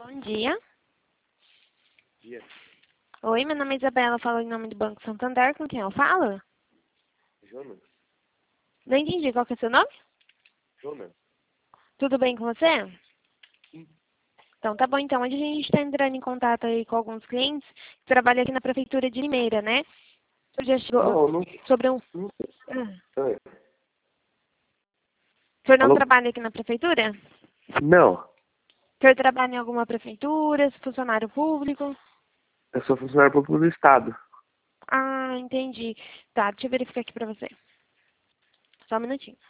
Bom dia. Dia. Oi, meu nome é Isabela, falo em nome do Banco Santander, com quem eu falo? Jonas? Não entendi, qual que é o seu nome? Jonas? Tudo bem com você? Sim. Então, tá bom, então. Hoje a gente está entrando em contato aí com alguns clientes que trabalham aqui na Prefeitura de Limeira, né? Você já chegou Não. sobre um... Não. Ah, Oi. o senhor não Alô? trabalha aqui na Prefeitura? Não. O senhor trabalha em alguma prefeitura, funcionário público? Eu sou funcionário público do Estado. Ah, entendi. Tá, deixa eu verificar aqui pra você. Só um minutinho.